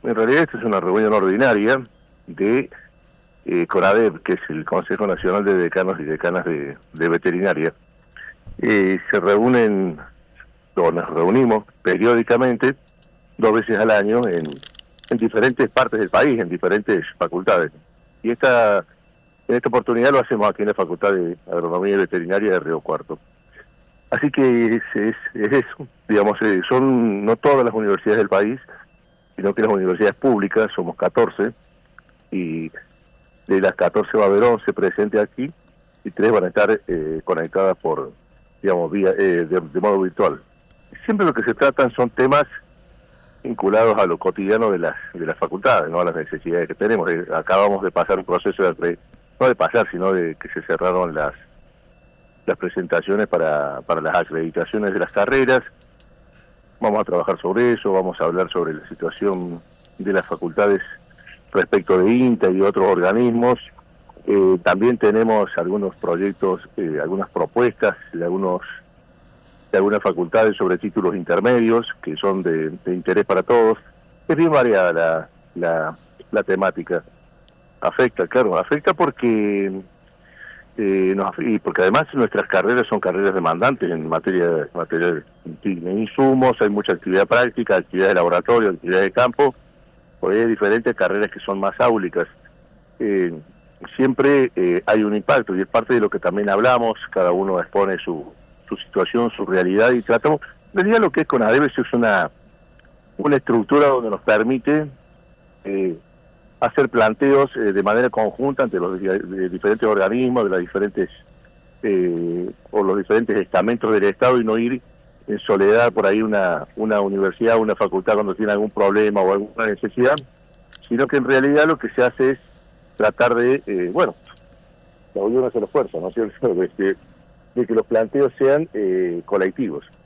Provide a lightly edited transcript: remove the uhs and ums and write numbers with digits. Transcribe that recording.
En realidad esta es una reunión ordinaria de CONADEV, que es el Consejo Nacional de Decanos y Decanas de Veterinaria. Se reúnen, o nos reunimos periódicamente, 2 veces al año, en diferentes partes del país, en diferentes facultades. Y en esta oportunidad lo hacemos aquí en la Facultad de Agronomía y Veterinaria de Río Cuarto. Así que es eso, digamos, son no todas las universidades del país, sino que las universidades públicas, somos 14, y de las 14 va a haber 11 presentes aquí, y 3 van a estar conectadas por, digamos, vía de modo virtual. Siempre lo que se tratan son temas vinculados a lo cotidiano de las facultades, no a las necesidades que tenemos. Acabamos de pasar un proceso no de pasar, sino de que se cerraron las presentaciones para las acreditaciones de las carreras. Vamos a trabajar sobre eso, vamos a hablar sobre la situación de las facultades respecto de INTA y otros organismos. También tenemos algunos proyectos, algunas propuestas de algunas facultades sobre títulos intermedios que son de interés para todos. Es bien variada la temática. Afecta, claro, afecta porque y porque además nuestras carreras son carreras demandantes en materia de insumos. Hay mucha actividad práctica, actividad de laboratorio, actividad de campo. Porque hay diferentes carreras que son más áulicas. Siempre hay un impacto, y es parte de lo que también hablamos. Cada uno expone su situación, su realidad, y tratamos. En realidad lo que es CONADEV es una estructura donde nos permite hacer planteos de manera conjunta ante los diferentes organismos, de las diferentes o los diferentes estamentos del Estado, y no ir en soledad por ahí una universidad, una facultad cuando tiene algún problema o alguna necesidad, sino que en realidad lo que se hace es tratar de, la unión hace el esfuerzo, ¿no es cierto?, de que los planteos sean colectivos.